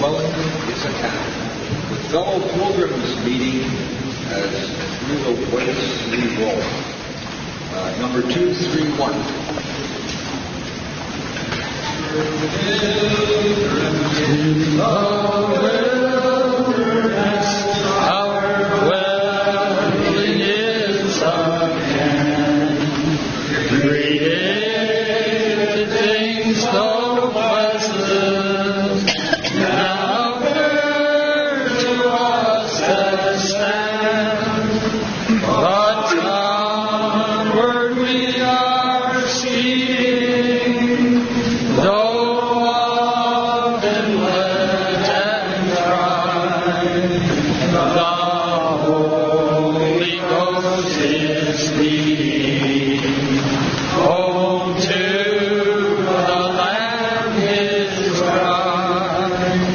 dwelling is a town. The fellow pilgrims meeting as through the ways we roll. Number 231. Pilgrims in the wilderness, our dwelling is again. Created things so pleasant, now there to us that stand. But onward we are speeding, though often led and tried. The Holy Ghost is leading home to the Lamb His bride.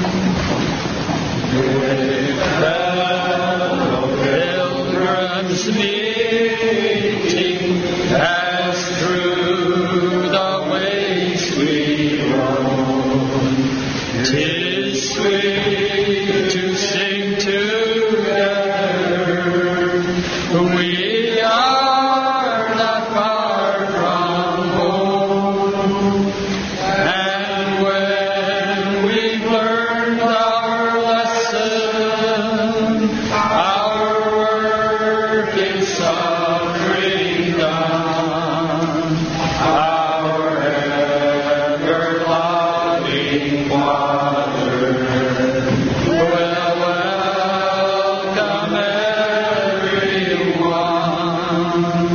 With fellow pilgrims meeting, as through the ways we roam, 'tis sweet to sing together. We are not far from home, and when we've learned our lesson, our work in suffering done, our ever-loving Father will welcome everyone.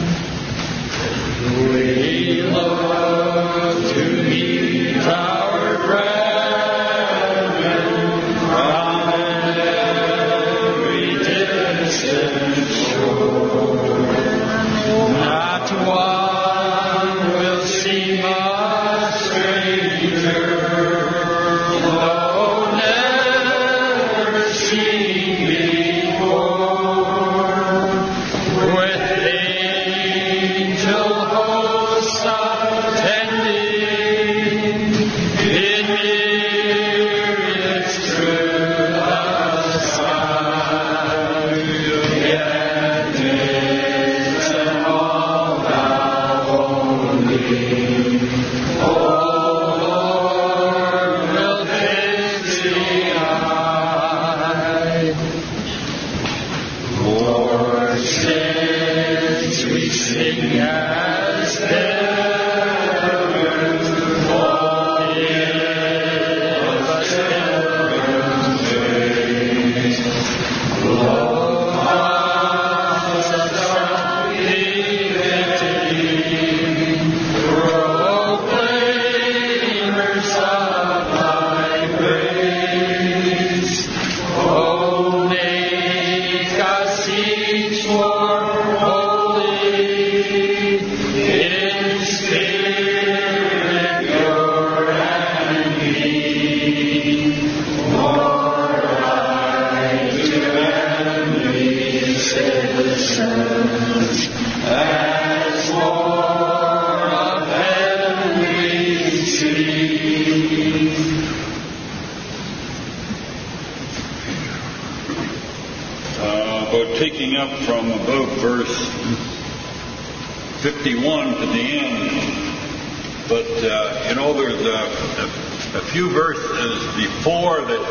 We love to meet our brethren from every distant shore. Not one will seem a stranger, though never seen before. With angel hosts attending, in myriads through the sky. Yet it's an all thou only. Oh Lord, will fix the eye. For since we sing as pilgrims, all give us pilgrim's ways. Lo, us a sounding victory, proclaimers of thy praise. Oh, make us each more holy, in spirit pure and meek. More right to heavenly citizens, as more of heaven we seek. About taking up from above verse 51 to the end. But, there's a few verses before that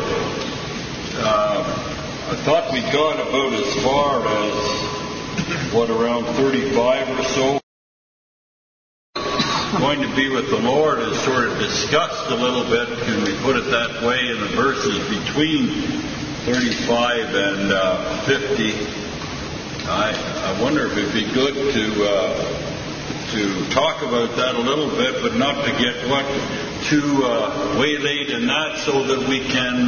I thought we got about as far as, around 35 or so. Going to be with the Lord is sort of discussed a little bit, can we put it that way, in the verses between 35 and 50. I wonder if it'd be good to talk about that a little bit, but not to get too waylaid in that, so that we can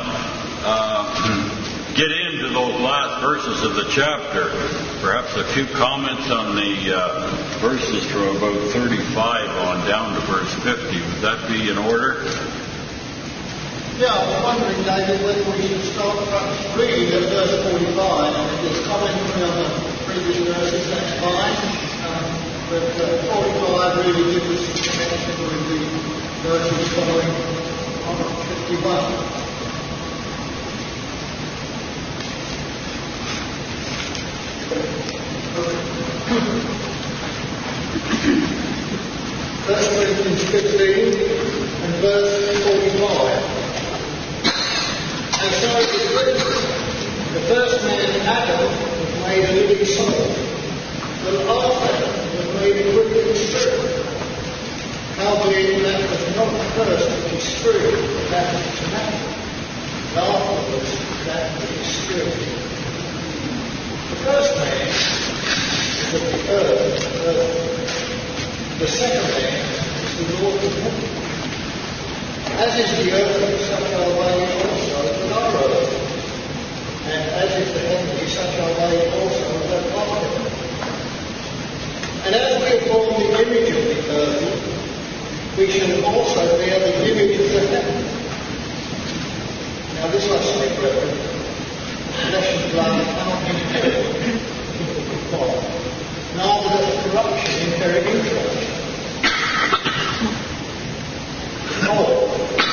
get into those last verses of the chapter. Perhaps a few comments on the verses from about 35 on down to verse 50. Would that be in order? Yeah, I was wondering, David, whether we should start perhaps read at verse 45, and if there's commentary on the previous verses, that's fine. But 45 really gives us a connection with the verses following on 51. made a living soul. But after Adam was made a quickening spirit. Howbeit that was not first which is spirit, but that which is natural. And afterwards that which is spirit. The first man is of the earth. The second man is the Lord of heaven. As is the earth, such are they also that are earth. And as is the heaven, such are they also that are heaven. And as we have borne the image of the earth, we shall also bear the image of the heaven. Now this I say, brethren, flesh and blood cannot inherit with God, neither does corruption inherit incorruption. Nor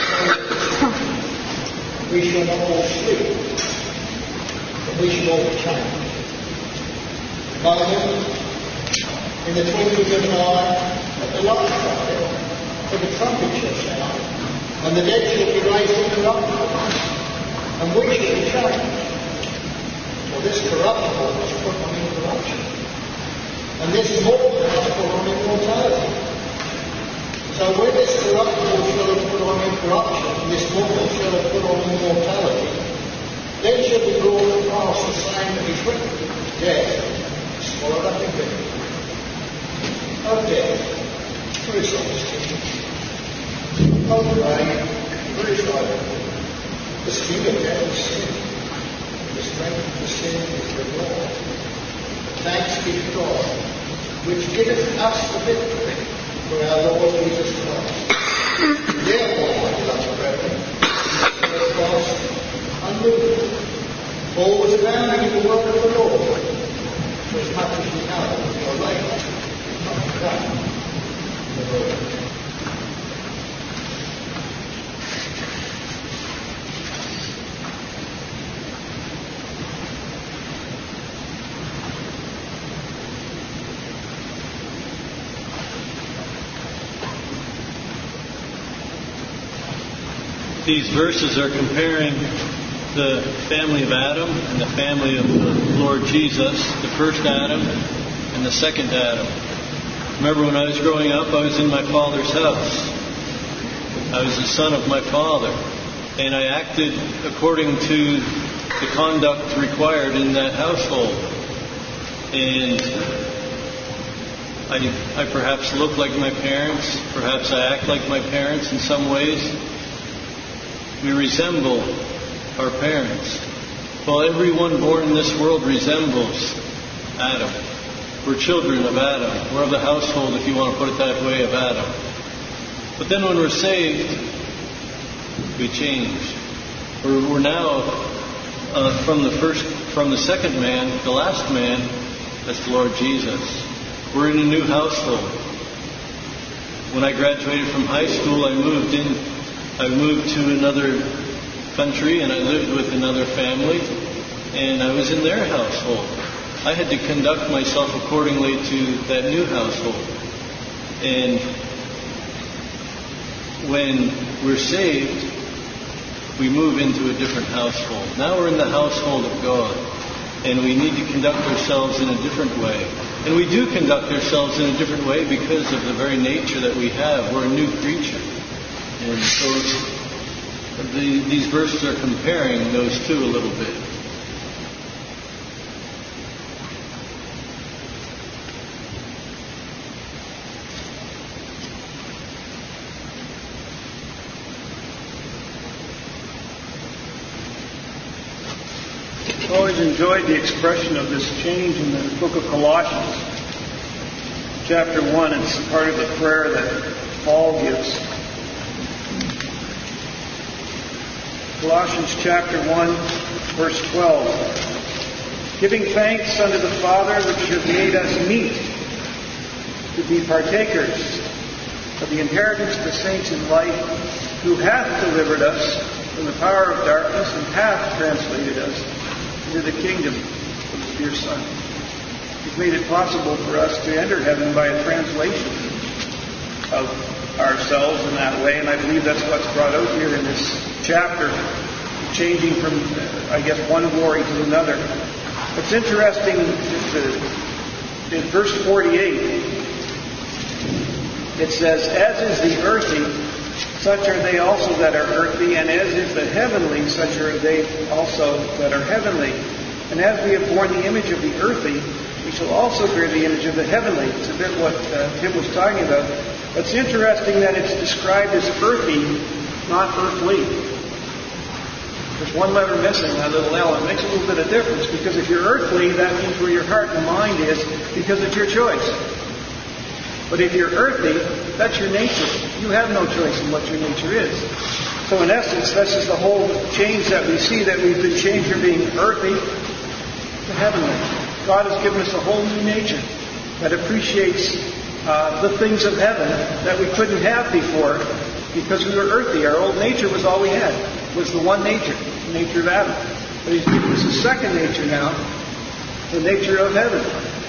we shall not all sleep, but we shall all be changed. Moment, in the twinkling of an eye, at the last trumpet, for the trumpet shall sound, and the dead shall be raised incorruptible, and we shall be changed. For this corruptible must put on incorruption, and this mortal must put on immortality. So when this corruptible shall have put on incorruption, and this mortal shall have put on immortality, then shall be brought to pass the same that is written, death is swallowed up in victory. O death, where is thy sting? O grave, where is thy victory? The sting of death is sin. The strength of the sin is the law. Thanks be to God, which giveth us the victory for our Lord Jesus Christ. Therefore, my beloved brethren, let us unmovable, always abounding in the word of the Lord, for as much as we know your labour is not done in the word. These verses are comparing the family of Adam and the family of the Lord Jesus, the first Adam and the second Adam. Remember when I was growing up, I was in my father's house. I was the son of my father, and I acted according to the conduct required in that household. And I perhaps look like my parents, perhaps I act like my parents in some ways. We resemble our parents. Well, everyone born in this world resembles Adam. We're children of Adam. We're of the household, if you want to put it that way, of Adam. But then when we're saved, we change. We're now from the second man, the last man, that's the Lord Jesus. We're in a new household. When I graduated from high school, I moved to another country and I lived with another family, and I was in their household. I had to conduct myself accordingly to that new household. And when we're saved, we move into a different household. Now we're in the household of God, and we need to conduct ourselves in a different way. And we do conduct ourselves in a different way because of the very nature that we have. We're a new creature. And so these verses are comparing those two a little bit. I've always enjoyed the expression of this change in the book of Colossians. Chapter 1, it's part of the prayer that Paul gives. Colossians chapter 1, verse 12. Giving thanks unto the Father which hath made us meet to be partakers of the inheritance of the saints in light, who hath delivered us from the power of darkness and hath translated us into the kingdom of His dear Son. He's made it possible for us to enter heaven by a translation of ourselves in that way, and I believe that's what's brought out here in this chapter, changing from, one glory to another. It's interesting in verse 48, it says, "As is the earthy, such are they also that are earthy, and as is the heavenly, such are they also that are heavenly. And as we have borne the image of the earthy, we shall also bear the image of the heavenly." It's a bit what Tim was talking about. It's interesting that it's described as earthy, not earthly. There's one letter missing, that little L. It makes a little bit of difference, because if you're earthly, that means where your heart and mind is, because it's your choice. But if you're earthy, that's your nature. You have no choice in what your nature is. So in essence, this is the whole change that we see, that we've been changed from being earthy to heavenly. God has given us a whole new nature that appreciates the things of heaven that we couldn't have before because we were earthy. Our old nature was all we had, was the one nature, the nature of Adam. But He's given us a second nature now, the nature of heaven.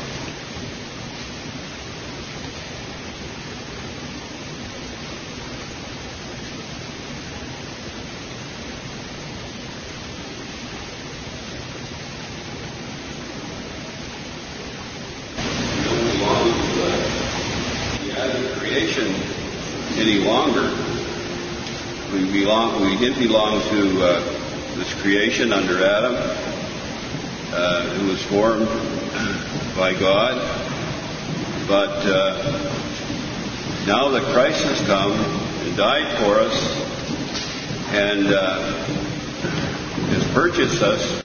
Any longer. We did belong to this creation under Adam, who was formed by God. But now that Christ has come and died for us and has purchased us,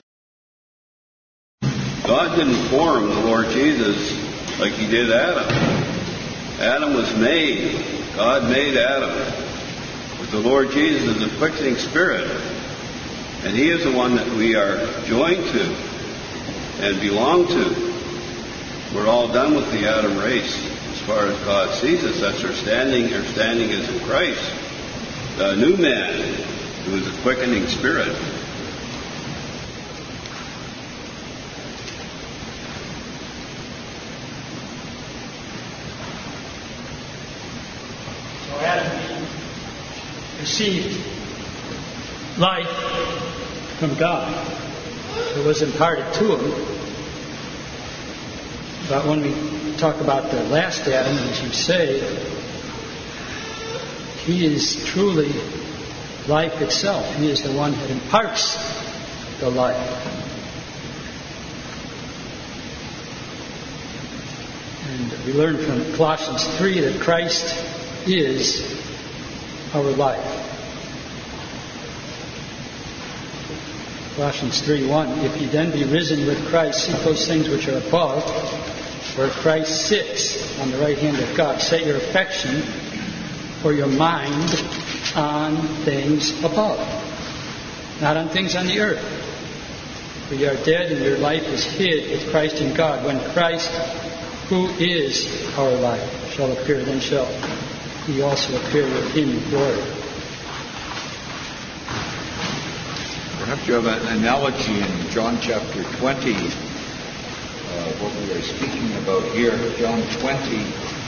God didn't form the Lord Jesus like He did Adam. Adam was made. God made Adam. But the Lord Jesus is a quickening spirit. And He is the one that we are joined to and belong to. We're all done with the Adam race as far as God sees us. That's our standing. Our standing is in Christ. The new man who is a quickening spirit. Received life from God. It was imparted to him. But when we talk about the last Adam, as you say, he is truly life itself. He is the one that imparts the life. And we learn from Colossians 3 that Christ is our life. Colossians 3:1, "If ye then be risen with Christ, seek those things which are above, where Christ sits on the right hand of God. Set your affection or your mind on things above, not on things on the earth. For you are dead and your life is hid with Christ in God. When Christ, who is our life, shall appear, then shall He also appear with Him in glory." Perhaps you have an analogy in John chapter 20, what we are speaking about here. John 20,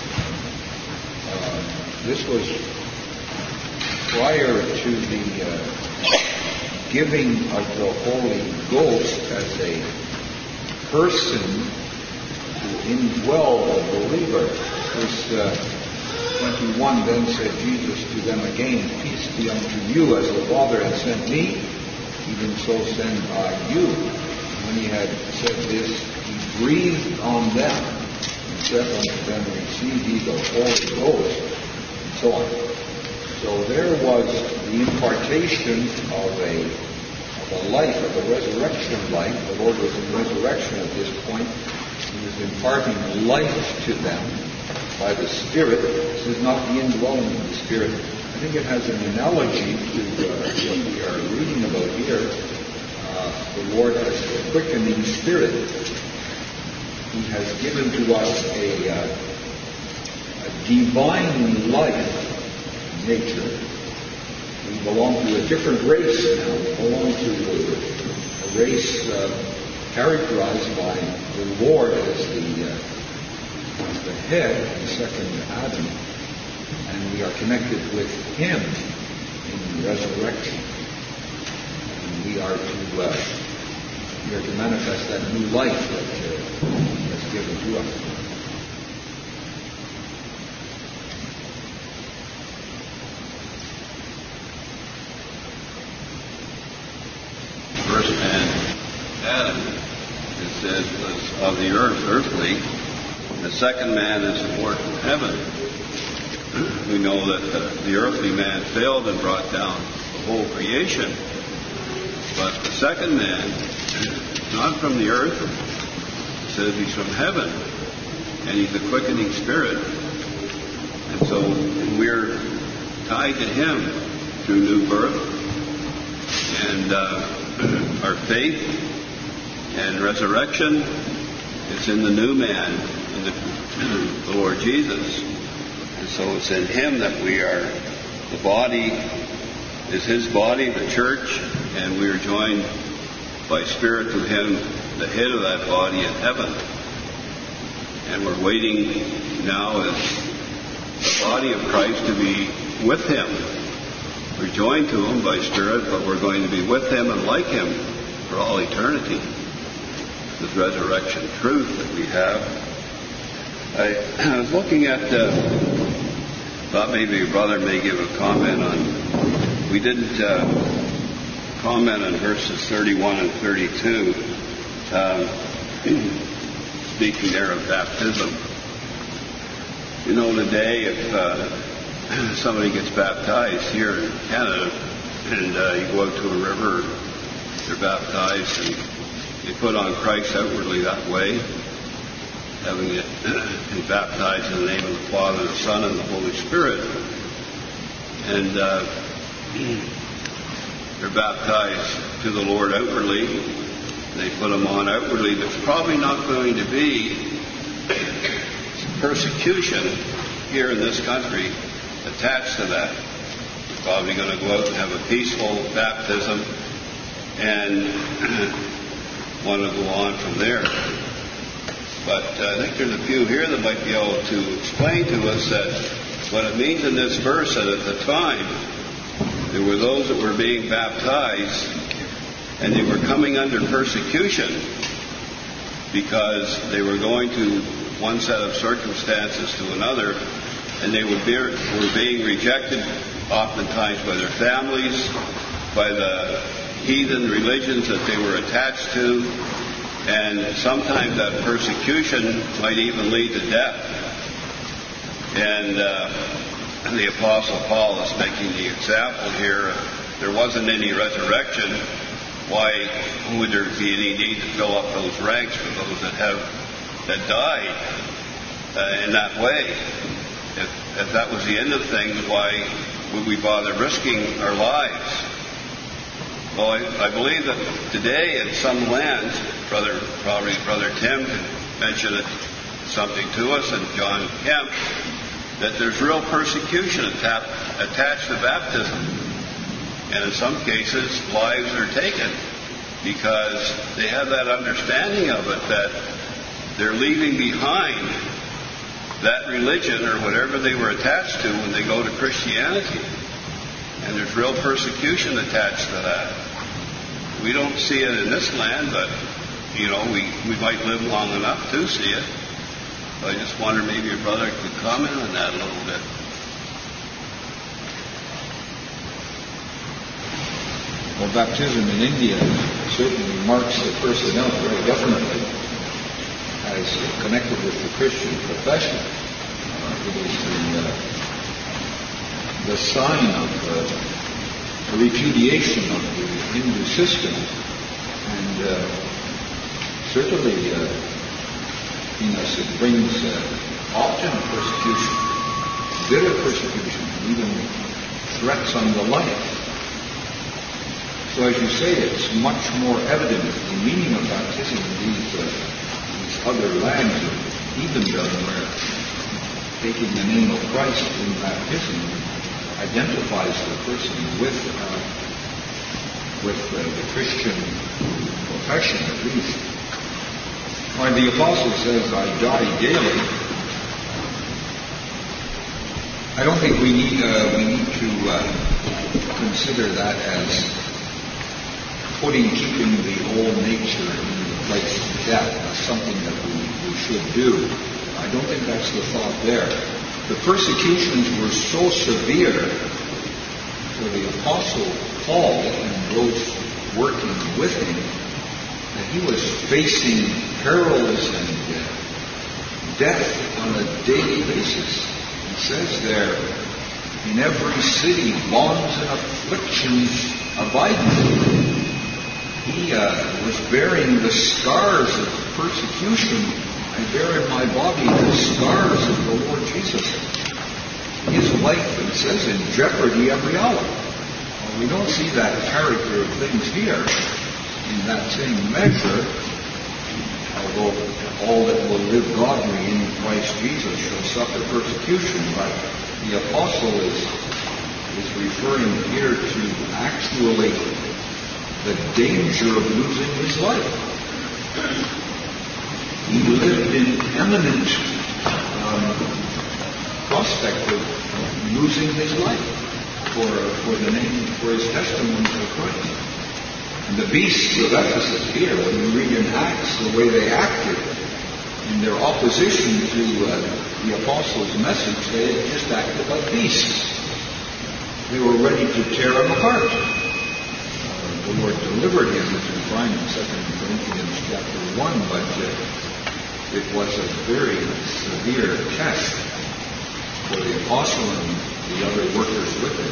this was prior to the giving of the Holy Ghost as a person to indwell the believer. Verse 21, "Then said Jesus to them again, Peace be unto you, as the Father hath sent me, even so send I you. When He had said this, He breathed on them, and said unto them, Receive ye the Holy Ghost," and so on. So there was the impartation of a life, of a resurrection life. The Lord was in resurrection at this point. He was imparting life to them by the Spirit. This is not the indwelling of the Spirit. I think it has an analogy to what we are reading about here. The Lord has a quickening Spirit. He has given to us a divine life nature. We belong to a different race now. We belong to a race characterized by the Lord as the head, the second Adam, and we are connected with Him in resurrection. And we are to we are to manifest that new life that's given to us. First man, Adam, it says, was of the earth, earthly. The second man is born from heaven. We know that the earthly man failed and brought down the whole creation. But the second man, not from the earth, it says he's from heaven. And he's a quickening spirit. And so we're tied to him through new birth. And our faith and resurrection is in the new man, in the Lord Jesus. And so it's in him that we are, the body is his body, the church, and we are joined by spirit to him, the head of that body in heaven. And we're waiting now as the body of Christ to be with him. We're joined to him by spirit, but we're going to be with him and like him for all eternity. This resurrection truth that we have. I was looking at, thought maybe your brother may give a comment on, we didn't comment on verses 31 and 32, speaking there of baptism. You know, today if somebody gets baptized here in Canada and you go out to a river, they're baptized and they put on Christ outwardly that way, having it be baptized in the name of the Father, the Son, and the Holy Spirit. And they're baptized to the Lord outwardly. They put them on outwardly. There's probably not going to be persecution here in this country attached to that. We're probably going to go out and have a peaceful baptism and want to go on from there. But I think there's a few here that might be able to explain to us that what it means in this verse, that at the time there were those that were being baptized and they were coming under persecution because they were going to one set of circumstances to another, and they were being rejected oftentimes by their families, by the heathen religions that they were attached to, and sometimes that persecution might even lead to death. And the Apostle Paul is making the example here. If there wasn't any resurrection, why would there be any need to fill up those ranks for those that died in that way? If that was the end of things, why would we bother risking our lives? Well, I believe that today in some lands, probably Brother Tim can mention it, something to us, and John Kemp, that there's real persecution attached to baptism. And in some cases, lives are taken because they have that understanding of it, that they're leaving behind that religion or whatever they were attached to when they go to Christianity. And there's real persecution attached to that. We don't see it in this land, but, you know, we might live long enough to see it. I just wonder maybe your brother could comment on that a little bit. Well, baptism in India certainly marks the person out very definitely as connected with the Christian profession. It is the sign of a repudiation of the Hindu system, and certainly in us it brings often persecution, bitter persecution, even threats on the life. So as you say, it's much more evident the meaning of baptism in these other lands of heathendom, where taking the name of Christ in baptism identifies the person with the Christian profession, at least. When the apostle says, "I die daily," I don't think we need to consider that as keeping the old nature in the place of death as something that we should do. I don't think that's the thought there. The persecutions were so severe for the Apostle Paul and those working with him that he was facing perils and death on a daily basis. It says there, in every city, bonds and afflictions abiding. He was bearing the scars of persecution. I bear in my body the scars of the Lord Jesus. His life, it says, in jeopardy every hour. Well, we don't see that character of things here in that same measure, although all that will live godly in Christ Jesus shall suffer persecution. But the apostle is referring here to actually the danger of losing his life. He lived in imminent prospect of losing his life for the name, for his testimony to Christ. And the beasts of Ephesus here, when you read in Acts the way they acted in their opposition to the apostles' message, they just acted like beasts. They were ready to tear him apart. The Lord delivered him, as we find in 2 Corinthians chapter 1, but it was a very severe test for the apostle and the other workers with him.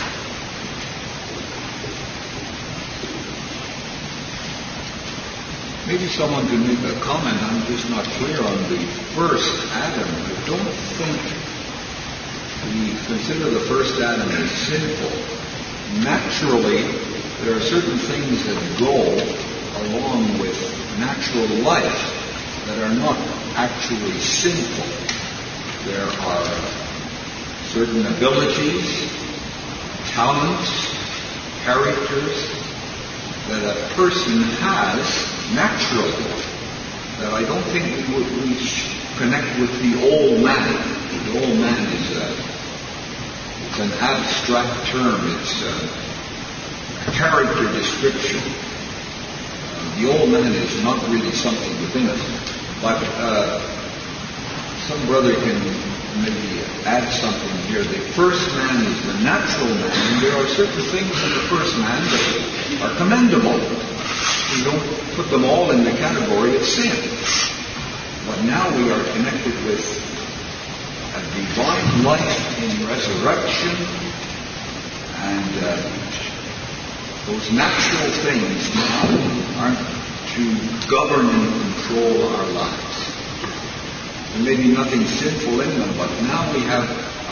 Maybe someone can make a comment. I'm just not clear on the first Adam. I don't think we consider the first Adam as sinful. Naturally, there are certain things that go along with natural life that are not actually sinful. There are certain abilities, talents, characters that a person has naturally that I don't think we connect with the old man. The old man is it's an abstract term. It's a character description. The old man is not really something within us. But some brother can maybe add something here. The first man is the natural man, and there are certain things in the first man that are commendable. We don't put them all in the category of sin. But now we are connected with a divine life in resurrection, and those natural things now aren't to govern and control our lives. There may be nothing sinful in them, but now we have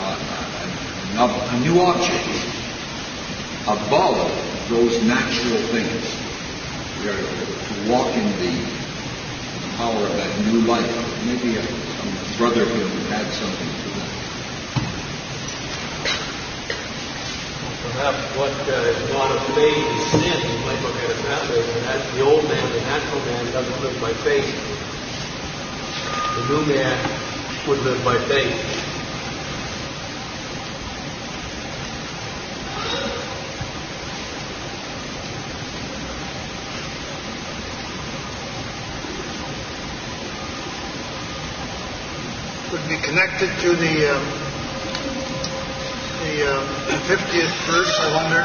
a new object above those natural things. We are to walk in the power of that new life. Maybe some brother can add something to that. Perhaps what is not of faith is sin. You might look at it that way. That's the old man, the natural man, doesn't live by faith. The new man would live by faith. Would be connected to the 50th verse, I wonder,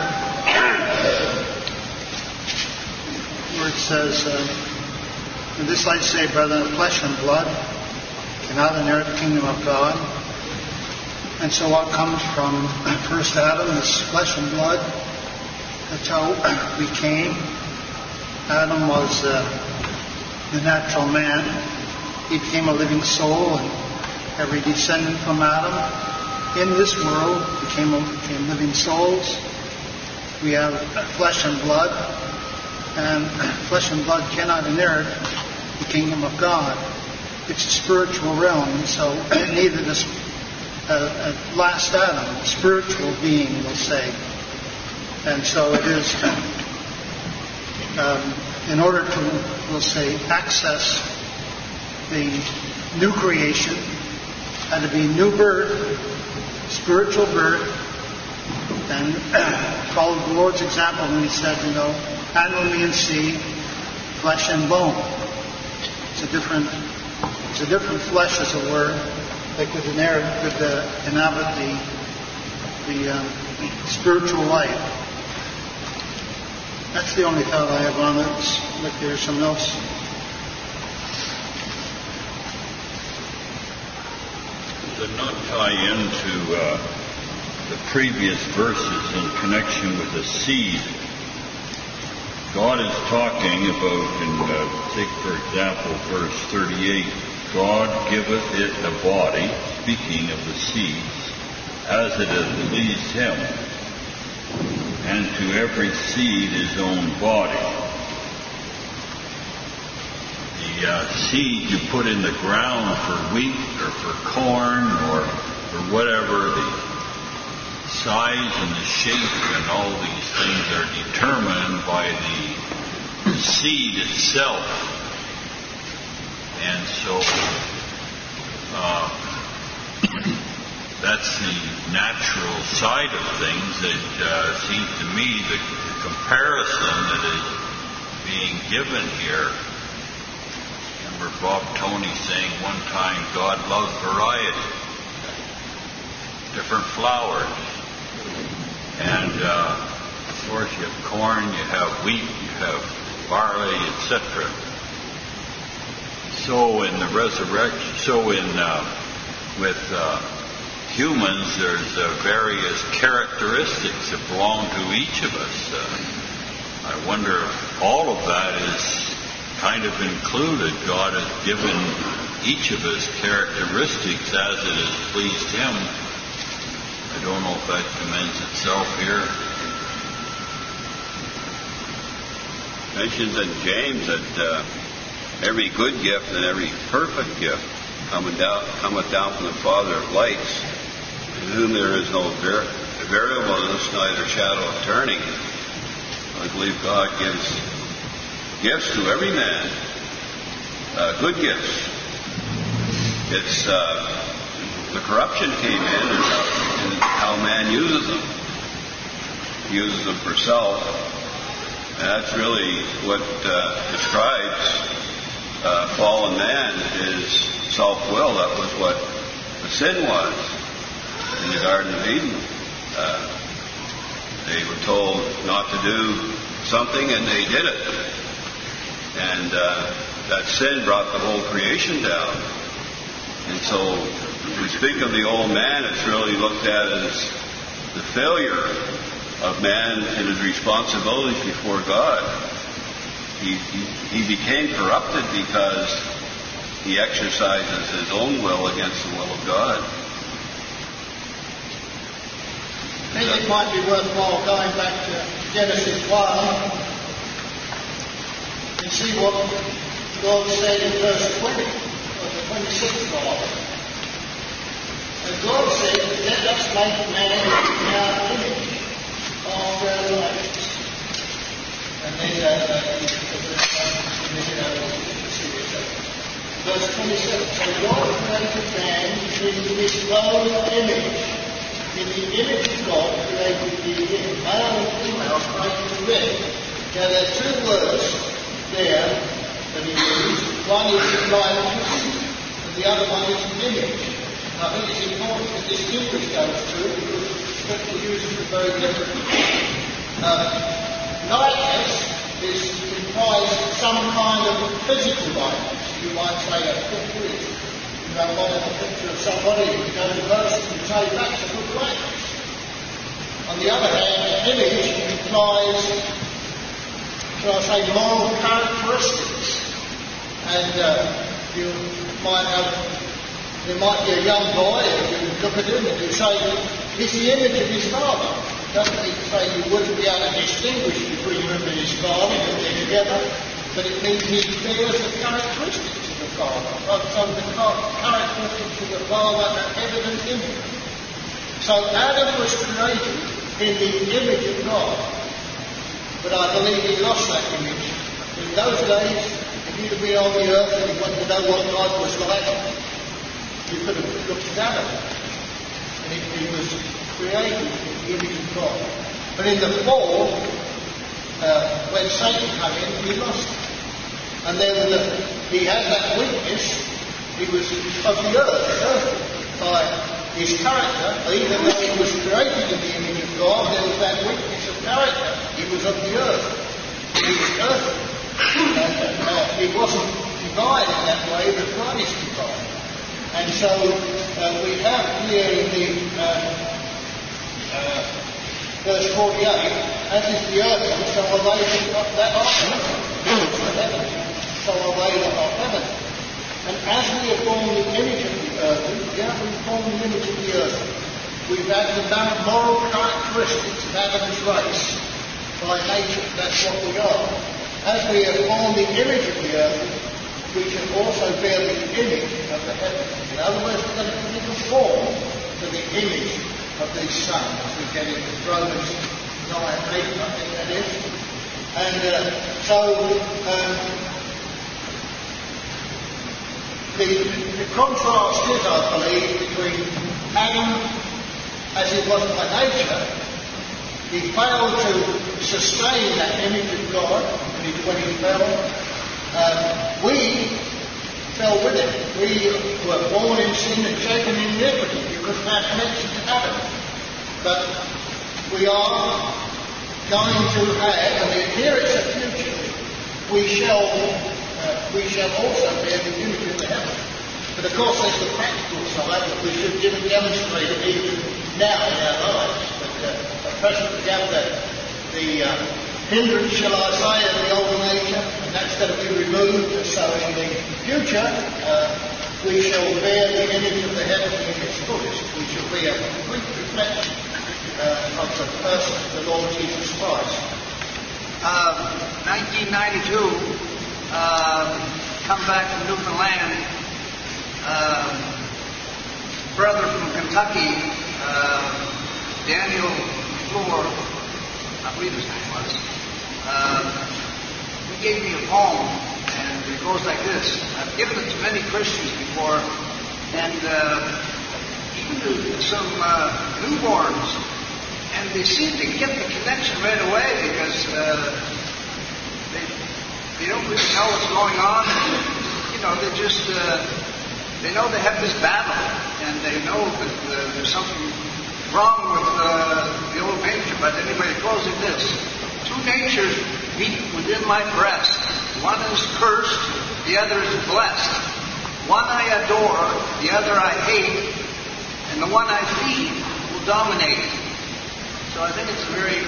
where it says, "And this I say, brethren, flesh and blood cannot inherit the kingdom of God." And so what comes from first Adam is flesh and blood. That's how we came. Adam was the natural man. He became a living soul, and every descendant from Adam in this world became living souls. We have flesh and blood, and flesh and blood cannot inherit the kingdom of God. It's a spiritual realm, so neither does last Adam, a spiritual being, we'll say. And so it is, in order to, we'll say, access the new creation, had to be new birth, spiritual birth, and followed the Lord's example when he said, handle me and see flesh and bone. It's a different flesh, as it were, that could inhabit the spiritual life. That's the only thought I have on it. Look, there's something else. Does it not tie into the previous verses in connection with the seed? God is talking about, take for example verse 38, God giveth it a body, speaking of the seeds, as it hath pleased him, and to every seed his own body. The seed you put in the ground for wheat or for corn or for whatever, the size and the shape and all these things are determined by the seed itself. And so that's the natural side of things. It seems to me the comparison that is being given here. Remember Bob Tony saying one time, God loves variety, different flowers. And of course you have corn, you have wheat, you have barley, etc. So in the resurrection, with humans, there's various characteristics that belong to each of us. I wonder if all of that is kind of included. God has given each of us characteristics as it has pleased him. I don't know if that commends itself here. Mentions in James that every good gift and every perfect gift cometh down from the Father of lights, in whom there is no variableness, neither shadow of turning. I believe God gives gifts to every man, good gifts. It's the corruption came in and how man uses them. He uses them for self. And that's really what describes fallen man, is self-will. That was what the sin was in the Garden of Eden. They were told not to do something and they did it. And that sin brought the whole creation down. And so when we speak of the old man, it's really looked at as the failure of man in his responsibilities before God. He became corrupted because he exercises his own will against the will of God. I think it might be worthwhile going back to Genesis 1 and see what God said in verse 20, or the 26th verse. And God said, let us make man in our image, after our likeness. And then verse 27. So God created man in his own image. In the image of God created he him. Male and female created them. Now there are two words there that he used. One is likeness and the other one is image. I think it's important to distinguish those two because Scripture uses them very differently. Likeness implies some kind of physical likeness. You might say a picture. You have one of a picture of somebody, you go to the person and say that's a good likeness. On the other hand, an image implies, shall I say, moral characteristics. And you might have, there might be a young boy, and you look at him and you say, he's the image of his father. It doesn't mean to say you wouldn't be able to distinguish between him and his father when they're together, but it means he bears the characteristics of the father. So the characteristics of the father are evident in him. So Adam was created in the image of God, but I believe he lost that image. In those days, if you'd have been on the earth and you wanted to know what God was like, you could have looked at Adam. And he was created in the image of God. But in the fall, when Satan came in, he lost it. And then he had that weakness. He was of the earth by his character. Even though he was created in the image of God, there was that weakness of character. He was of the earth. He was earthly. He wasn't divine in that way, but God is divine. And so we have here in the verse 48, as is the earth, so are they that are heaven. So are they that are heaven. And as we have formed the image of the earth, we've formed the image of the earth. We've had the moral characteristics of Adam's race. By nature, that's what we are. As we have formed the image of the earth, we should also bear the image of the heavens. In other words, we're going to conform to the image of the Son. We get into Romans 9, 8, I think that is. And the contrast is, I believe, between Adam, as he was by nature. He failed to sustain that image of God when he fell. We fell with it. We were born in sin and shapen in iniquity because of our connection to Adam. But we are going to have, and here it's a future, we shall also bear the image of the heavens. But of course there's the practical side that we should demonstrate it even now in our lives. But at present we have the hindrance, shall I say, of the old nature, and that's going to be removed. So in the future we shall bear the image of the heaven in its fullest. We shall be a complete reflection of the person of the Lord Jesus Christ. 1992, come back from Newfoundland, brother from Kentucky, Daniel Floor, I believe his name was, he gave me a poem, and it goes like this. I've given it to many Christians before, and even to some newborns, and they seem to get the connection right away because they don't really know what's going on. You know, they just they know they have this battle, and they know that there's something wrong with the old nature. But anyway, it goes like this: two natures beat within my breast. One is cursed, the other is blessed. One I adore, the other I hate, and the one I feed will dominate. So I think it's a very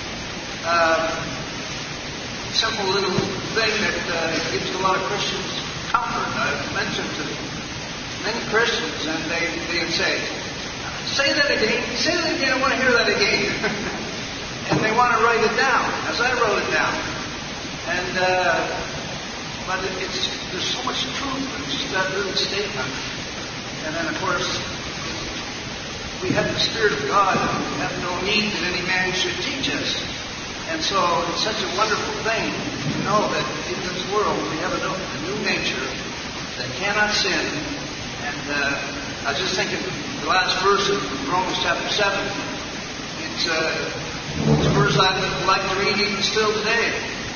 simple little thing that gives a lot of Christians comfort. I've mentioned to many Christians, and they would say that again, say that again, I want to hear that again. And they want to write it down, as I wrote it down. And but there's so much truth in just that little statement. And then, of course, we have the Spirit of God, and we have no need that any man should teach us. And so it's such a wonderful thing to know that in this world we have a new nature that cannot sin. And I was just thinking the last verse of Romans chapter 7. It's a verse I'd like to read even still today.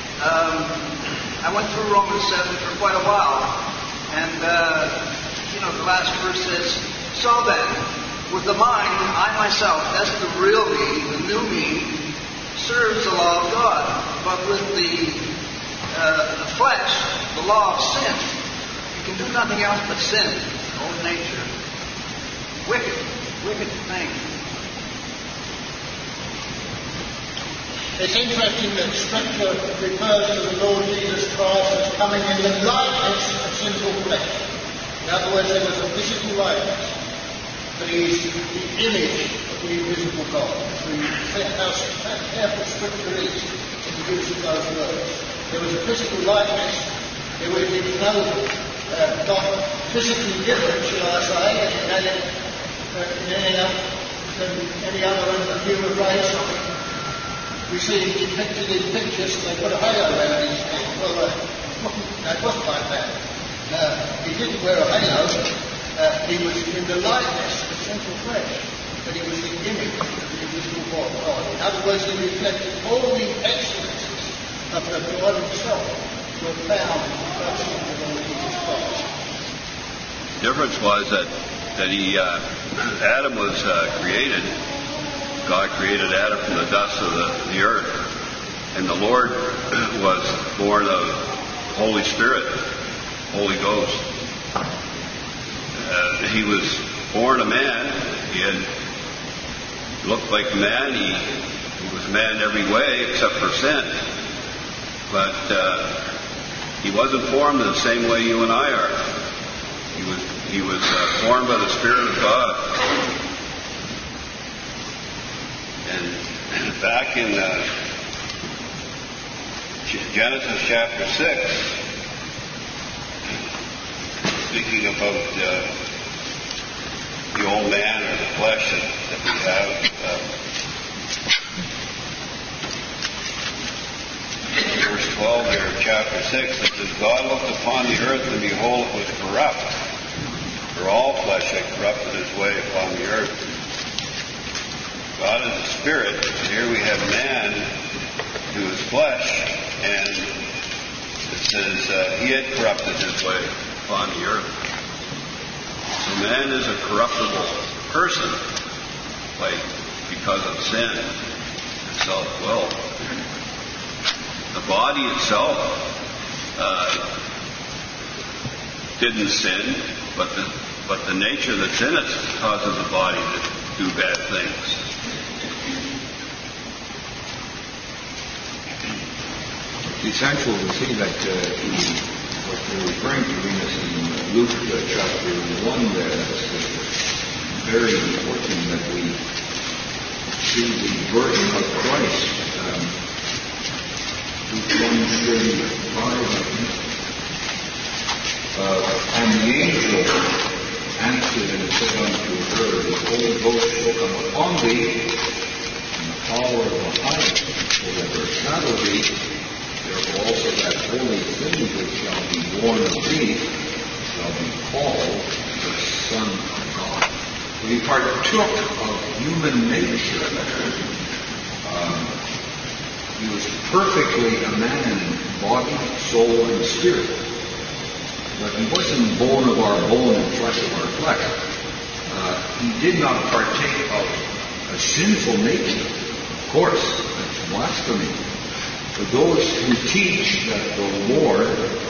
I went through Romans 7 for quite a while. And, the last verse says, "So then, with the mind, I myself," that's the real me, the new me, "serves the law of God. But with the flesh, the law of sin." You can do nothing else but sin. Old nature. Wicked thing. It's interesting that Scripture refers to the Lord Jesus Christ as coming in the likeness of sinful flesh. In other words, there was a physical likeness, but he is the image of the invisible God. So you see how careful Scripture is in the use of those words. There was a physical likeness. He was not physically different, shall I say, than any other human race. We see him depicted in pictures, and they put a halo around his head. Well, that wasn't like that. He didn't wear a halo. He was in the likeness of sinful flesh. but he was the image of the invisible God. In other words, he reflected all the excellences of the God himself were found in the person of the Lord Jesus Christ. The difference was that Adam was created. God created Adam from the dust of the earth. And the Lord was born of Holy Spirit, Holy Ghost. He was born a man. He had looked like a man. He was a man in every way except for sin. But he wasn't formed in the same way you and I are. He was formed by the Spirit of God. And back in Genesis chapter 6, speaking about the old man or the flesh that we have, verse 12 there of chapter 6, it says, God looked upon the earth, and behold, it was corrupt. For all flesh had corrupted his way upon the earth. God is a spirit, and here we have man who is flesh, and it says he had corrupted his way upon the earth. So man is a corruptible person, because of sin and self-will. The body itself didn't sin, but the nature that's in it causes the body to do bad things. It's essential to see that what you're referring to in this in Luke chapter 1 there, that's very important that we see the burden of Christ. Luke 1:35, I think. And the angel answered and said unto her, the Holy Ghost shall come upon thee, and the power of the highest will overshadow thee. Therefore also that holy thing which shall be born of thee shall be called the Son of God. So he partook of human nature. He was perfectly a man in body, soul, and spirit. But he wasn't bone of our bone and flesh of our flesh. He did not partake of a sinful nature. Of course, that's blasphemy. For those who teach that the Lord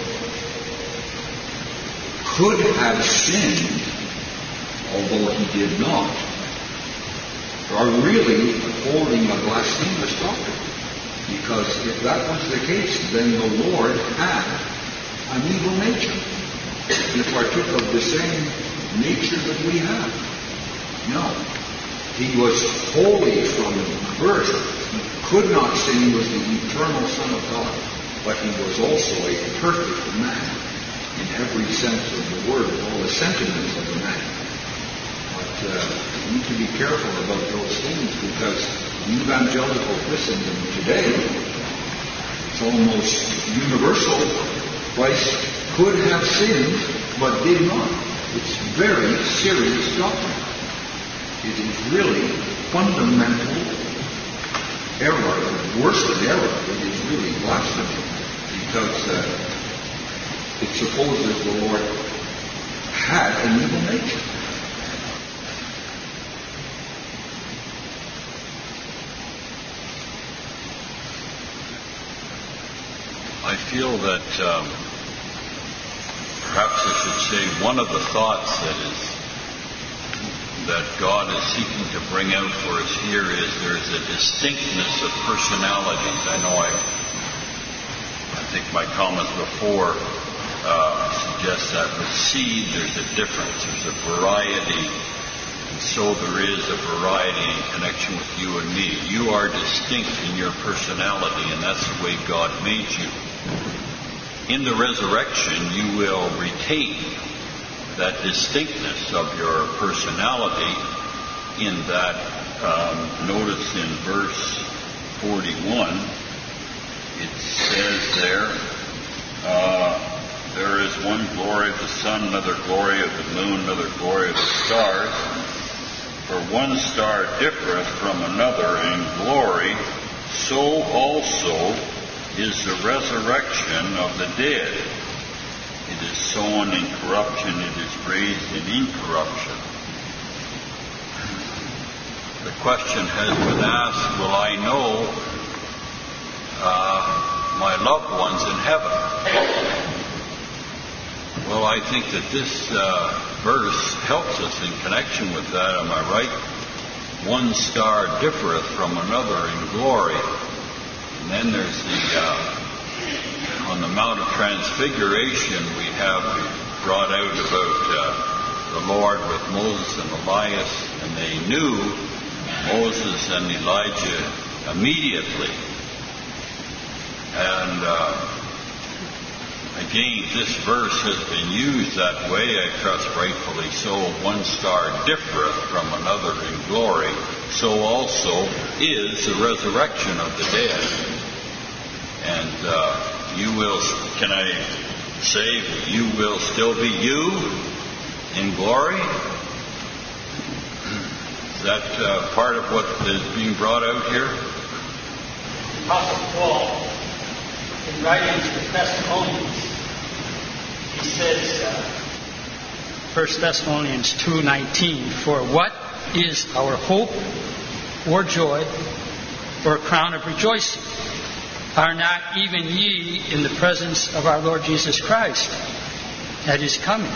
could have sinned, although he did not, are really holding a blasphemous doctrine. Because if that was the case, then the Lord had an evil nature. He partook of the same nature that we have. No. He was holy from birth. He could not sin. He was the eternal Son of God. But he was also a perfect man in every sense of the word, all the sentiments of the man. But we need to be careful about those things, because evangelical Christendom today, it's almost universal. Christ could have sinned, but did not. It's very serious doctrine. It is really fundamental error, worse than error. It is really blasphemy, because it supposes the Lord had an evil nature. I feel that perhaps I should say one of the thoughts that God is seeking to bring out for us here is there's a distinctness of personalities. I know I think my comments before suggest that with seed there's a difference, there's a variety, and so there is a variety in connection with you and me. You are distinct in your personality, and that's the way God made you. In the resurrection, you will retain that distinctness of your personality in that, notice in verse 41, it says there is one glory of the sun, another glory of the moon, another glory of the stars, For one star differeth from another in glory, so also is the resurrection of the dead. It is sown in corruption, it is raised in incorruption. The question has been asked, will I know my loved ones in heaven? Well, I think that this verse helps us in connection with that, am I right? One star differeth from another in glory. And then there's on the Mount of Transfiguration, we have brought out about the Lord with Moses and Elias, and they knew Moses and Elijah immediately. And again, this verse has been used that way, I trust rightfully so. One star differeth from another in glory, so also is the resurrection of the dead. And you will, can I say, you will still be you in glory? Is that part of what is being brought out here? Apostle Paul, in writing to the Thessalonians, he says, 1 Thessalonians 2:19, for what is our hope or joy or crown of rejoicing? Are not even ye in the presence of our Lord Jesus Christ at his coming?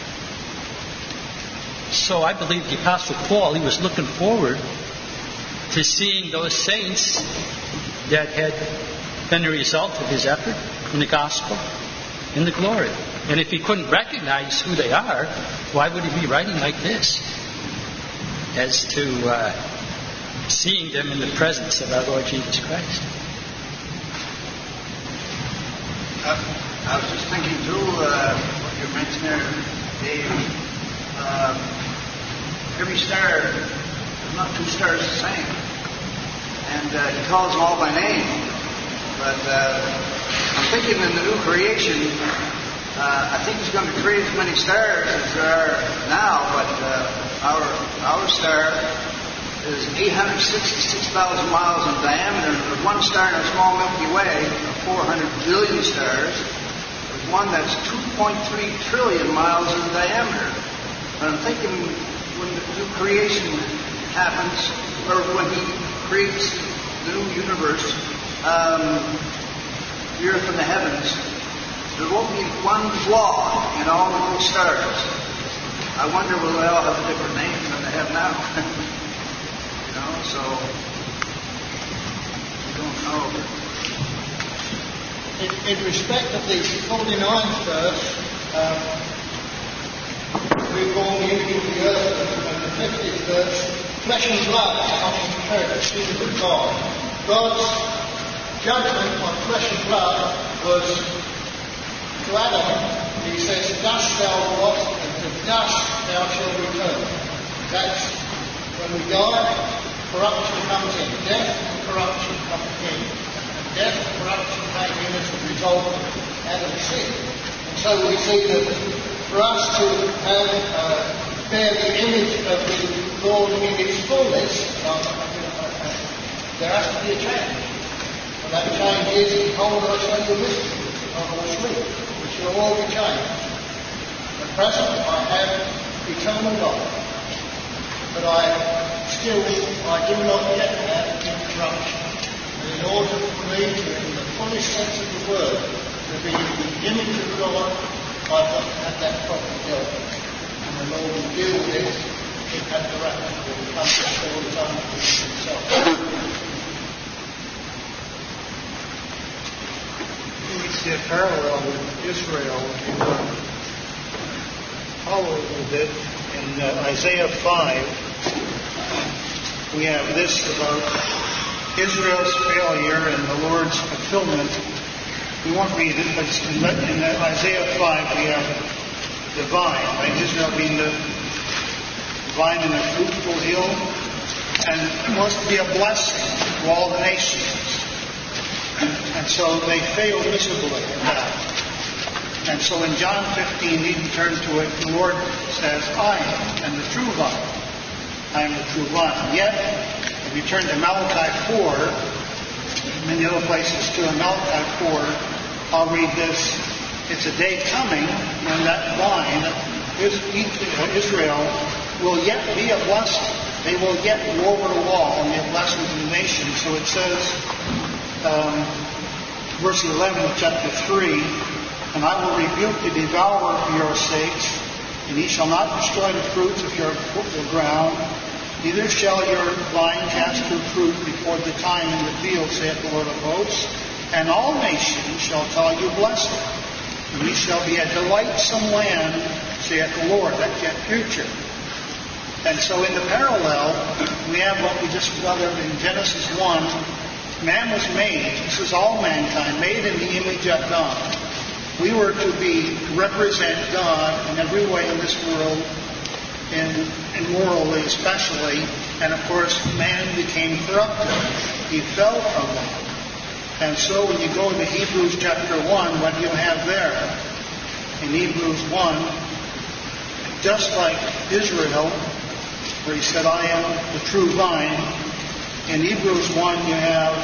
So I believe the Apostle Paul, he was looking forward to seeing those saints that had been the result of his effort in the gospel, in the glory. And if he couldn't recognize who they are, why would he be writing like this? As to seeing them in the presence of our Lord Jesus Christ. I was just thinking too, what you mentioned there, Dave, every star, there's not two stars the same. And he calls them all by name. But I'm thinking in the new creation, I think he's going to create as many stars as there are now, but our star is 866,000 miles in diameter. There's one star in the small Milky Way of 400 billion stars. There's one that's 2.3 trillion miles in diameter. But I'm thinking when the new creation happens, or when he creates the new universe, the earth and the heavens, there won't be one flaw in all of those stars. I wonder will they all have a different name than they have now? So we don't know. In respect of the 49th verse, we're born into the earth, and the 50th verse, flesh and blood cannot inherit the kingdom of God. God's judgment on flesh and blood was to Adam. He says, dust thou art, and to dust thou shalt return. That's when we die. Corruption comes in. Death and corruption come in. And death and corruption came in as a result of Adam's sin. And so we see that for us to have, bear the image of the Lord in its fullness, there has to be a change. And that change is the whole of us under mystery, of all sleep, which will all be changed. At present, I have eternal life. But I do not yet have incorruption. And in order for me to, in the fullest sense of the word, to be the image of God, I've got to have that proper dealt with. And the Lord will deal with it at the rapture. It will come to all his own himself. We see a parallel with Israel in follow a little bit. In Isaiah 5, we have this about Israel's failure and the Lord's fulfillment. We won't read it, but in Isaiah 5 we have the vine, right? Israel being the vine in a fruitful hill, and wants to be a blessing to all the nations. And so they fail miserably in that. And so in John 15, you can turn to it, the Lord says, I am the true vine, I am the true vine. Yet, if you turn to Malachi 4, many other places too, in Malachi 4, I'll read this. It's a day coming when that vine, Israel, will yet be a blessing. They will yet go over the wall and be a blessing to the nation. So it says, verse 11 of chapter 3, and I will rebuke the devourer for your sakes, and he shall not destroy the fruits of your ground, neither shall your vine cast her fruit before the time in the field, saith the Lord of hosts. And all nations shall call you blessed, and ye shall be a delightsome land, saith the Lord. That's yet future. And so in the parallel, we have what we just read in Genesis 1. Man was made, this is all mankind, made in the image of God. We were to represent God in every way in this world, and morally especially. And of course, man became corrupted. He fell from that. And so when you go to Hebrews chapter 1, what do you have there? In Hebrews 1, just like Israel, where he said, I am the true vine. In Hebrews 1, you have,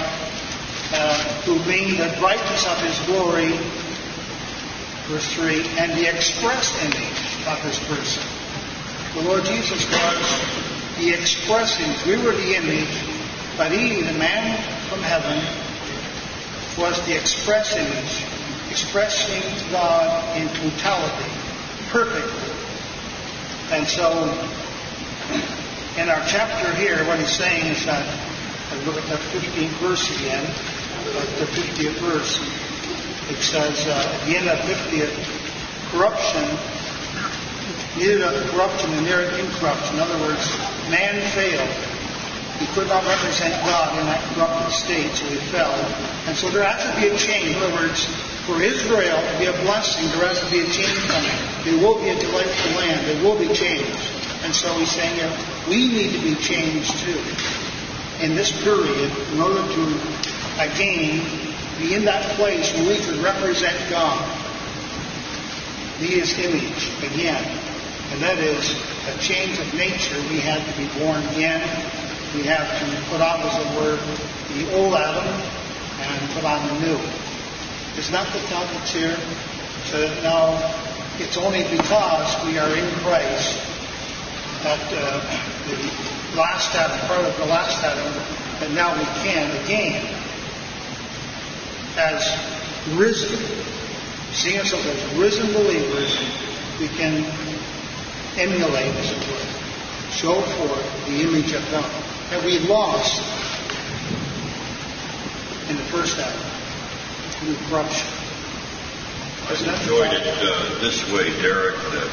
who being the brightness of his glory, verse 3, and the express image of his person. The Lord Jesus was the express image. We were the image, but he, the man from heaven, was the express image, expressing God in totality, perfectly. And so, in our chapter here, what he's saying is that, look at that 15th verse again, the 50th verse. It says, at the end of 50th, corruption, neither the corruption and neither incorruption. In other words, man failed. He could not represent God in that corrupted state, so he fell. And so there has to be a change. In other words, for Israel to be a blessing, there has to be a change coming. There will be a delightful land. There will be change. And so he's saying that we need to be changed too. In this period, in order to, again, be in that place where we could represent God. Be his image again. And that is a change of nature. We have to be born again. We have to put on, as it were, the old Adam and put on the new. It's not the thought that's here. So now, it's only because we are in Christ that the last Adam, part of the last Adam, that now we can again, as risen, seeing ourselves as risen believers, we can emulate, as it were, show forth the image of God that we lost in the first Adam through corruption. I enjoyed it this way, Derek, that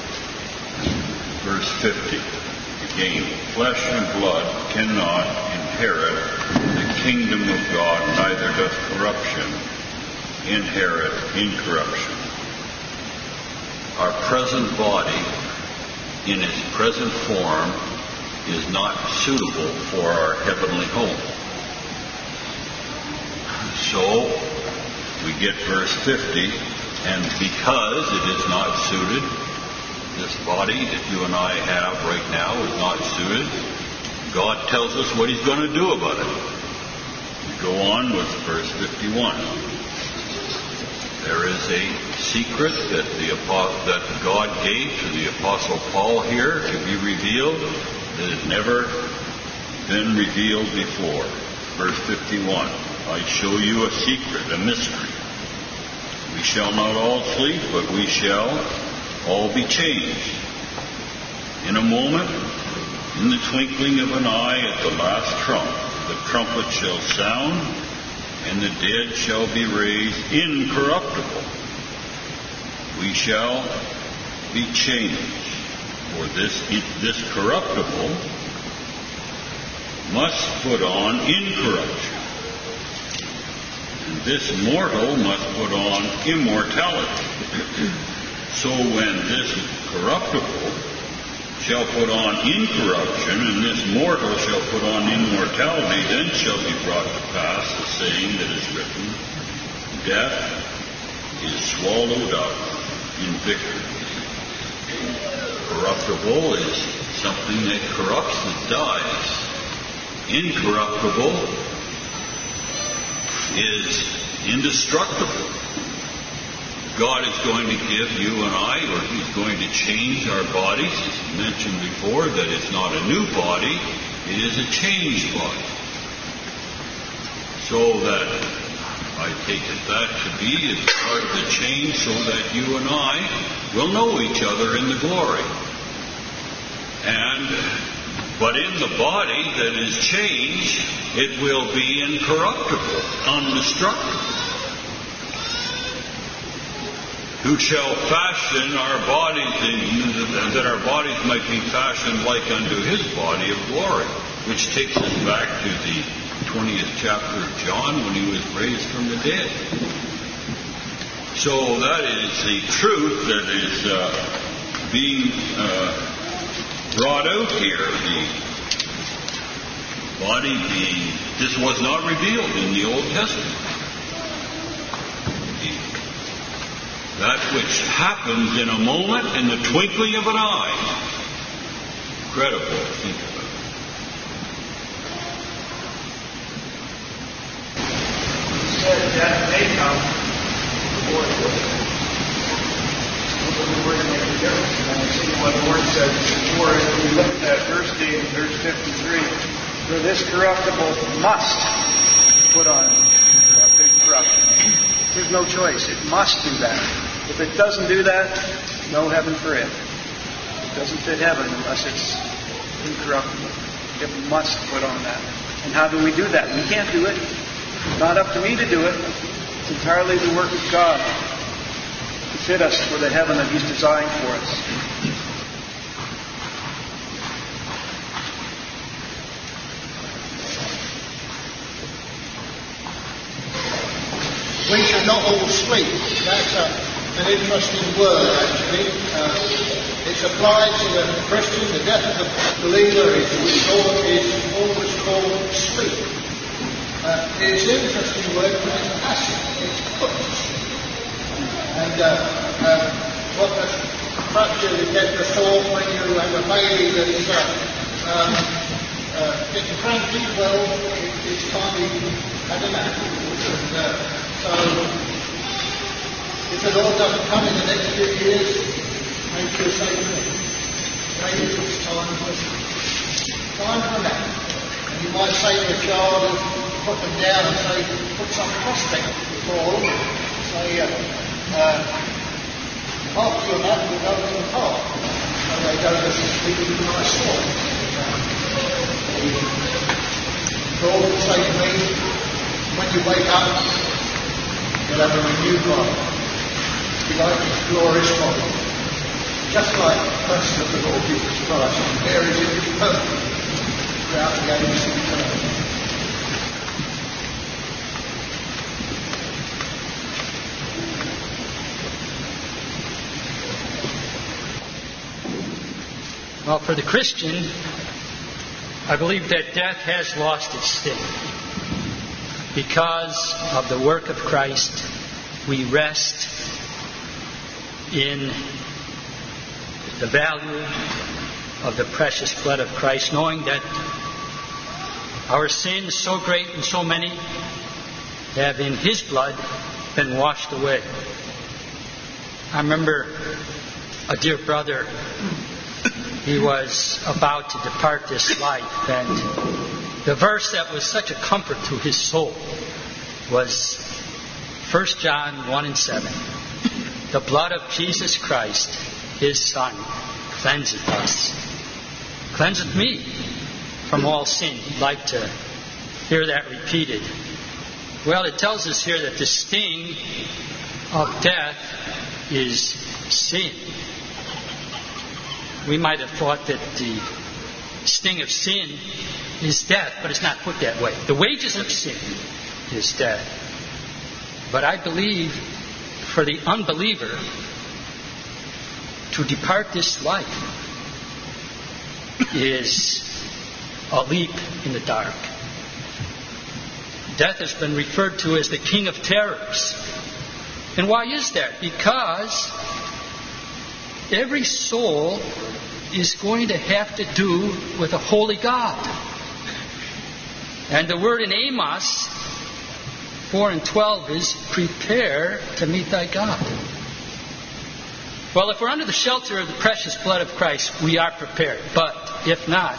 verse 50. Again, flesh and blood cannot inherit the kingdom of God, neither doth corruption inherit incorruption. Our present body, in its present form, is not suitable for our heavenly home. So, we get verse 50, and because it is not suited, this body that you and I have right now is not suited, God tells us what he's going to do about it. We go on with verse 51. There is a secret that God gave to the Apostle Paul here to be revealed that has never been revealed before. Verse 51. I show you a secret, a mystery. We shall not all sleep, but we shall all be changed. In a moment, in the twinkling of an eye at the last trump, the trumpet shall sound, and the dead shall be raised incorruptible. We shall be changed. For this corruptible must put on incorruption, and this mortal must put on immortality. So when this corruptible shall put on incorruption, and this mortal shall put on immortality, then shall be brought to pass the saying that is written, death is swallowed up in victory. Corruptible is something that corrupts, that dies. Incorruptible is indestructible. God is going to give you and I, or He's going to change our bodies. As mentioned before, that it's not a new body, it is a changed body. So that I take that to be as part of the change, so that you and I will know each other in the glory. But in the body that is changed, it will be incorruptible, undestructible. Who shall fashion our bodies that our bodies might be fashioned like unto His body of glory, which takes us back to the 20th chapter of John, when He was raised from the dead. So that is the truth that is being brought out here. The body this was not revealed in the Old Testament. That which happens in a moment, in the twinkling of an eye. Incredible to think about. Said death may come before it will. The word make a difference. And I see what the word says before. If we looked at verse 8 and verse 53, for this corruptible must put on incorruption. There's no choice. It must do that. If it doesn't do that, no heaven for it. It doesn't fit heaven unless it's incorruptible. It must put on that. And how do we do that? We can't do it. It's not up to me to do it. It's entirely the work of God to fit us for the heaven that He's designed for us. We should not all sleep. That's an interesting word, actually. It's applied to the Christian. The death of the believer is always called sleep. It's an interesting word because it's passive. It's put to sleep. And what perhaps you get the thought when you have a baby that is getting cranky, well, it's finally had a nap. So, if the Lord doesn't come in the next few years, maybe He'll say to me, maybe it's time for a nap. And you might say to a child, put them down and say, put some prospect before them. Say, after your nap, we'll go to the park. And they go to sleep with a nice song. The Lord will say to me, when you wake up, you'll have a renewed body. You'll have a glorious body. Just like the person of the Lord Jesus Christ, there is in His perfect throughout the ages of eternity. Well, for the Christian, I believe that death has lost its sting. Because of the work of Christ, we rest in the value of the precious blood of Christ, knowing that our sins, so great and so many, have in His blood been washed away. I remember a dear brother, he was about to depart this life, and the verse that was such a comfort to his soul was 1 John 1:7. The blood of Jesus Christ, His Son, cleanseth us. Cleanseth me from all sin. He'd like to hear that repeated. Well, it tells us here that the sting of death is sin. We might have thought that the sting of sin is death, but it's not put that way. The wages of sin is death. But I believe for the unbeliever to depart this life is a leap in the dark. Death has been referred to as the king of terrors. And why is that? Because every soul is going to have to do with a holy God. And the word in Amos 4:12 is, prepare to meet thy God. Well, if we're under the shelter of the precious blood of Christ, we are prepared. But if not,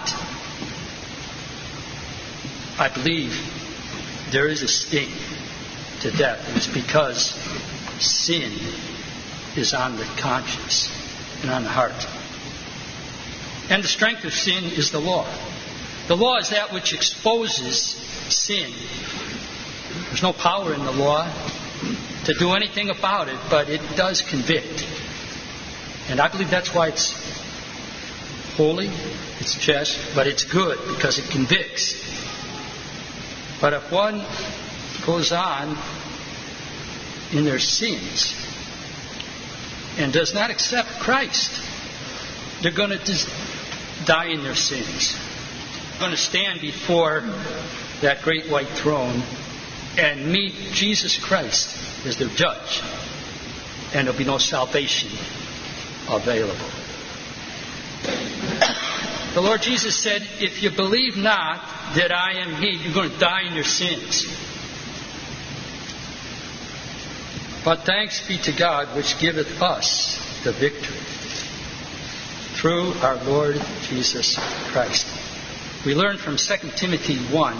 I believe there is a sting to death. And it's because sin is on the conscience and on the heart. And the strength of sin is the law. The law is that which exposes sin. There's no power in the law to do anything about it, but it does convict. And I believe that's why it's holy, it's just, but it's good because it convicts. But if one goes on in their sins and does not accept Christ, they're going to just die in their sins. They're going to stand before that great white throne and meet Jesus Christ as their judge. And there'll be no salvation available. The Lord Jesus said, if you believe not that I am He, you're going to die in your sins. But thanks be to God which giveth us the victory through our Lord Jesus Christ. We learn from 2 Timothy 1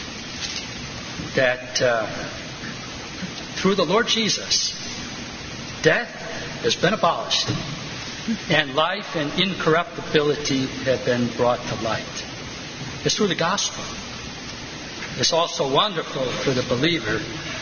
that through the Lord Jesus, death has been abolished, and life and incorruptibility have been brought to light. It's through the gospel. It's also wonderful for the believer.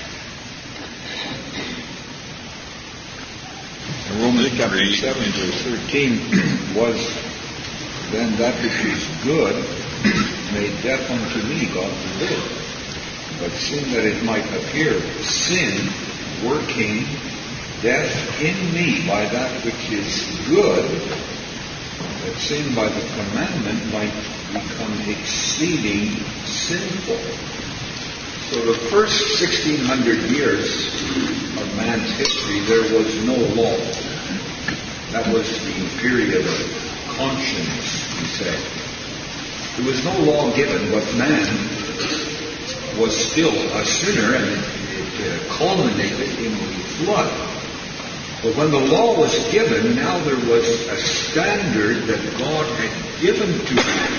In Romans chapter 7, verse 13 was, then that which is good made death unto me, God forbid. But sin that it might appear, sin working death in me by that which is good, that sin by the commandment might become exceeding sinful. So the first 1600 years of man's history, there was no law. That was the period of conscience, we say. There was no law given, but man was still a sinner, and it culminated in the flood. But when the law was given, now there was a standard that God had given to man.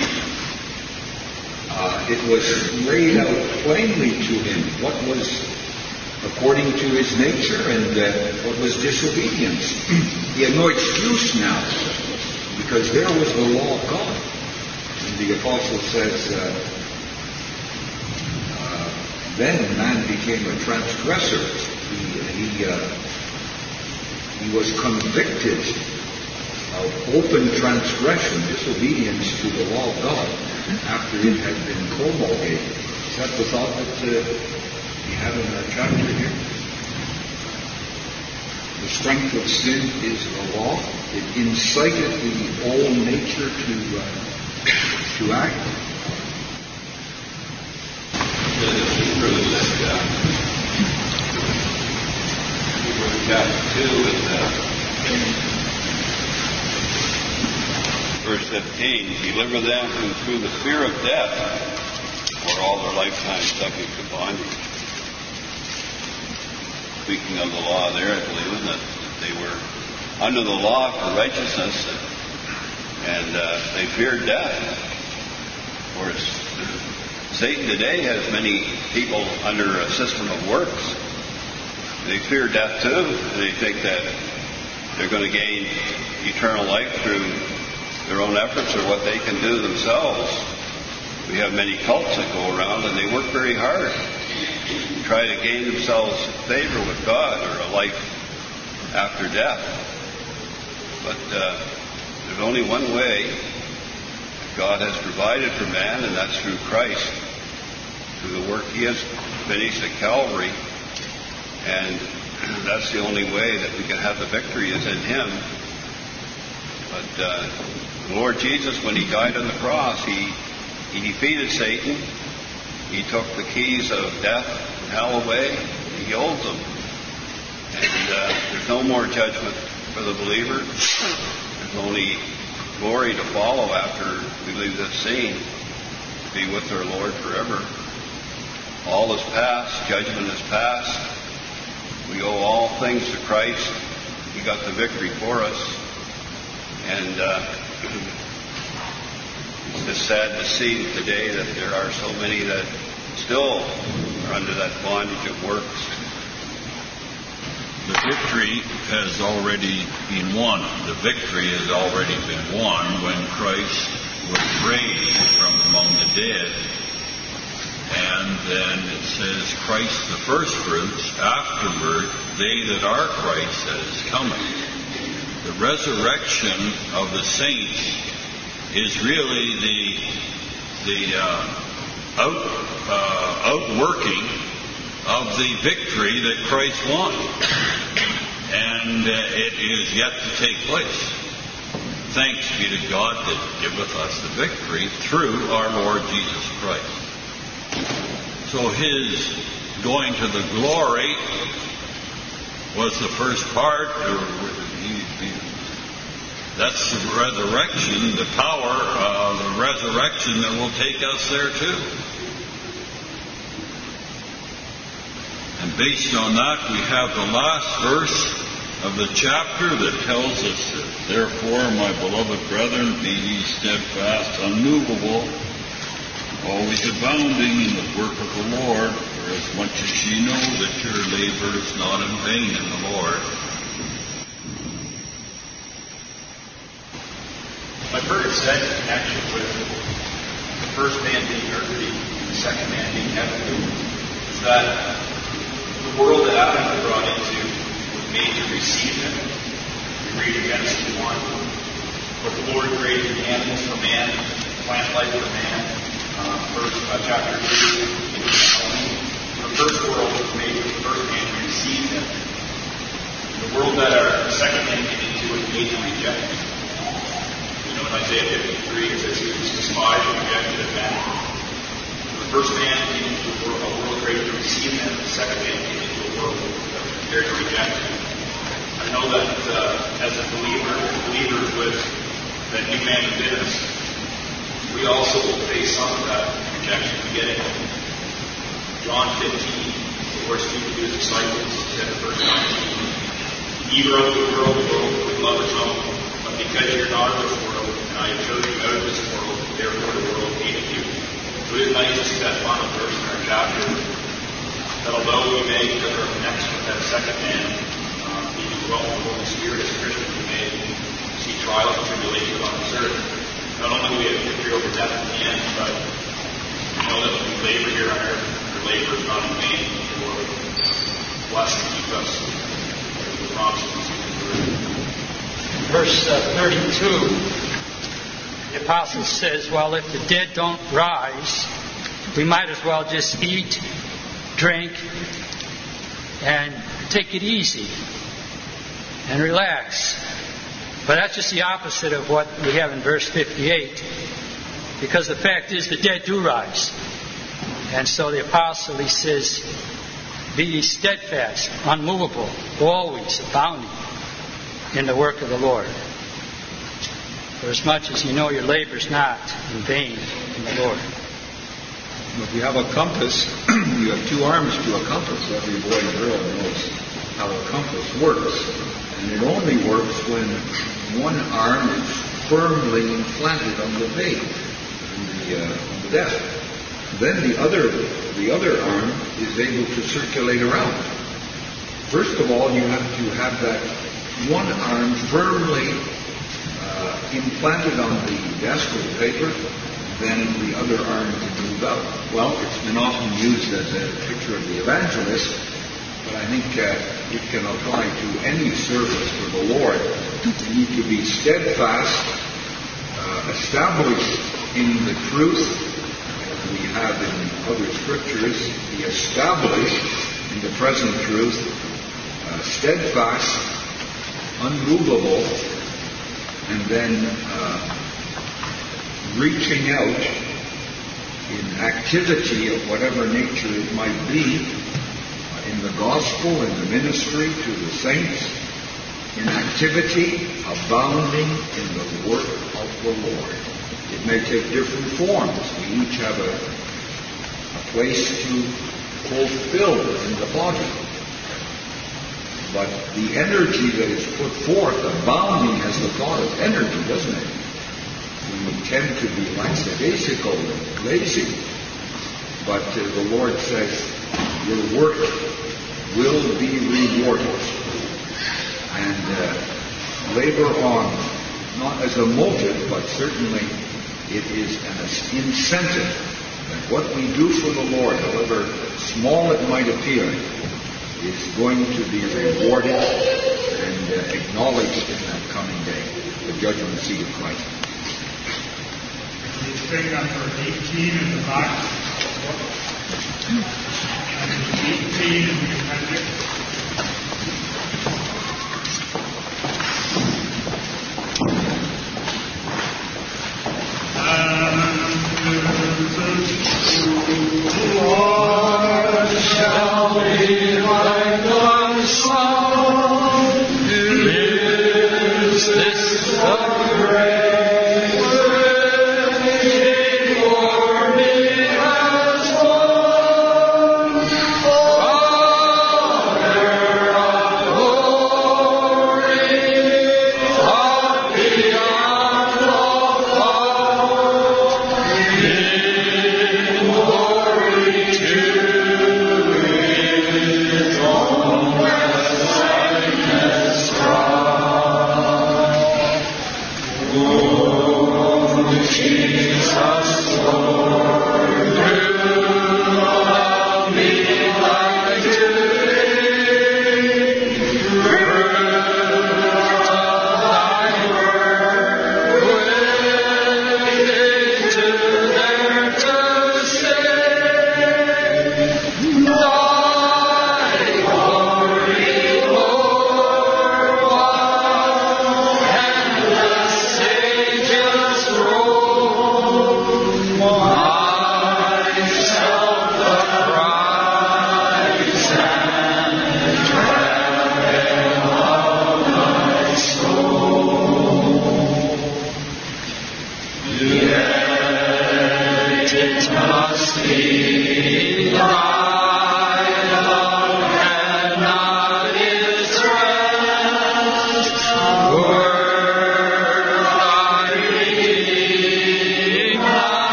It was laid out plainly to him what was according to his nature and what was disobedience. He had no excuse now, because there was the law of God. And the apostle says, then man became a transgressor. He was convicted of open transgression, disobedience to the law of God, after it had been promulgated. Is that the thought that we have in our chapter here? The strength of sin is the law. It incited the old nature to act. Chapter 2 is verse 15. Deliver them from through the fear of death, or all their lifetime subject to bondage. Speaking of the law there, I believe, isn't it? That they were under the law for righteousness, and they feared death. Of course, Satan today has many people under a system of works. They fear death too. They think that they're going to gain eternal life through their own efforts or what they can do themselves. We have many cults that go around and they work very hard to try to gain themselves favor with God or a life after death. But there's only one way God has provided for man, and that's through Christ, through the work He has finished at Calvary. And that's the only way that we can have the victory is in Him. But the Lord Jesus, when He died on the cross, He defeated Satan. He took the keys of death and hell away. He holds them. And there's no more judgment for the believer. There's only glory to follow after we leave this scene, to be with our Lord forever. All is past, judgment is past. We owe all things to Christ. He got the victory for us. And it's just sad to see today that there are so many that still are under that bondage of works. The victory has already been won. The victory has already been won when Christ was raised from among the dead. And then it says, Christ the firstfruits, afterward they that are Christ that is coming. The resurrection of the saints is really the outworking of the victory that Christ won. And it is yet to take place. Thanks be to God that giveth us the victory through our Lord Jesus Christ. So his going to the glory was the first part. That's the resurrection, the power of the resurrection that will take us there too. And based on that, we have the last verse of the chapter that tells us that, therefore, my beloved brethren, be ye steadfast, unmovable, always abounding in the work of the Lord, for as much as ye know that your labor is not in vain in the Lord. I've heard it said in connection with the first man being earthly and the second man being heavenly, is that the world that Adam was brought into was made to receive him. We read in Genesis 1. But the Lord created the animals for man, plant life for man. Chapter 2. The first world was made for the first man to receive him. The world that the second man came into was made to reject him. In Isaiah 53, it says he was despised and rejected of men. The first man came into a world created to receive him. The second man came into a world that was prepared to reject him. I know that as a believers with that new man within us, we also will face some of that rejection. We get it. John 15, the Lord speaking to his disciples, said in verse 19, "Ye are of the world with love is own, but because you're not of this world, and I have chosen you out of this world, therefore the world hated you." So it is nice to see that final verse in our chapter, that although we may, because of our connection with that second man, be indwelt with the Holy Spirit as Christians, we may see trials and tribulations on this earth. Not only do we have victory over death at the end, but we know that when we labor here on earth, our labor is not in vain. The Lord bless and keep us with the promises of His word. Verse 32, the apostle says, well, if the dead don't rise, we might as well just eat, drink, and take it easy and relax. But that's just the opposite of what we have in verse 58, because the fact is the dead do rise. And so the apostle, he says, be ye steadfast, unmovable, always abounding in the work of the Lord. For as much as you know your labor is not in vain in the Lord. If you have a compass, you have two arms to a compass. Every boy and girl knows how a compass works. And it only works when one arm is firmly implanted on the base, on the desk. Then the other arm is able to circulate around. First of all, you have to have that one arm firmly implanted on the desk or the paper, then the other arm can move out. Well, it's been often used as a picture of the evangelist, but I think it can apply to any service for the Lord. You need to be steadfast, established in the truth, as we have in other scriptures, be established in the present truth, steadfast, unmovable, and then reaching out in activity of whatever nature it might be, in the gospel, in the ministry to the saints, in activity, abounding in the work of the Lord. It may take different forms. We each have a place to fulfill in the body. But the energy that is put forth, abounding, has the thought of energy, doesn't it? We tend to be lackadaisical and lazy. But the Lord says, your work will be rewarded. And labor on, not as a motive, but certainly it is an incentive that what we do for the Lord, however small it might appear, is going to be rewarded and acknowledged in that coming day, the judgment seat of Christ. Please take number 18 in the box. Number 18 in the appendix. Lord shall be like the sun. Is this the grace which for me has won? Father of glory, of beyond all power, in glory to His own likeness crowned.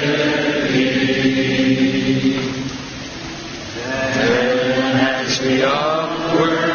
And as we upward